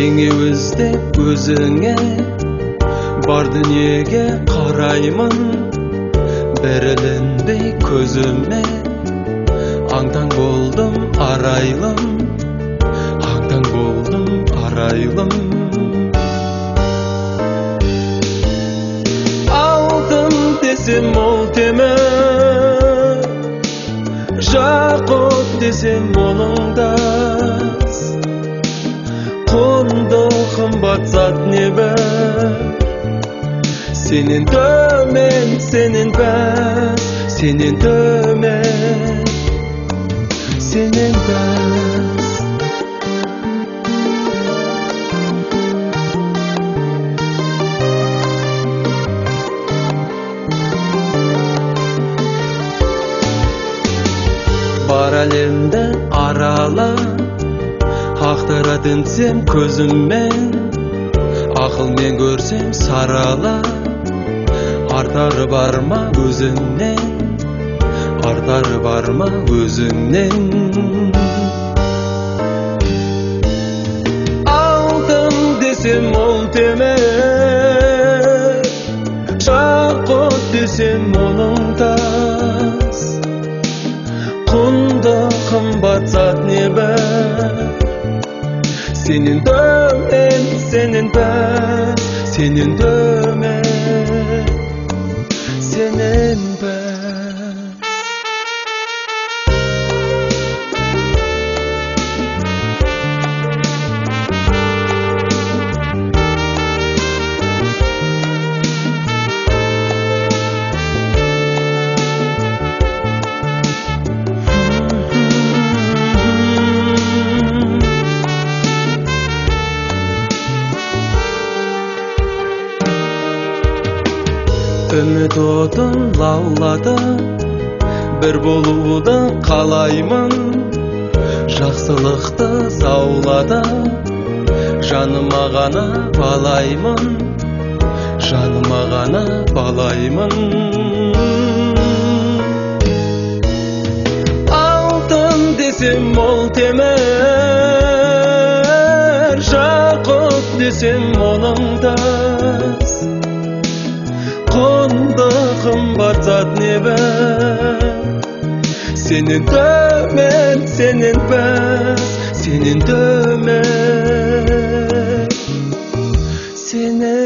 Сеңе өздеп өзіңе бар дүниеге қараймын, берілінбей көзіме аңтаң болдым арайлым, аңтаң болдым арайлым. Алдым десем ол темір, жақұт десем олыңдас, құнды қымбат зат небір. Сенен төмен, сенен бәс, сенен төмен, сенен бәс. Бар әлемді арала, ақтара сен көзіммен, ақылмен көрсем сарала. Артары бар ма өзіңнен, артары бар ма өзіңнен. Алдым десем ол темір, жақұт десем олыңдас, құнды қымбат зат небір. Сенен төмен, сенен бәс, сенен төмен, сенен бәс. Үміт отын лауладым, бір болуды қалаймын, жақсылықты зауладым, жаныма ғана балаймын, жаныма ғана балаймын. Алтын десем ол темір, жақұт десем олыңдас, құнды қымбат зат небір. Сенен төмен, сенен бәс, сенен төмен, сенен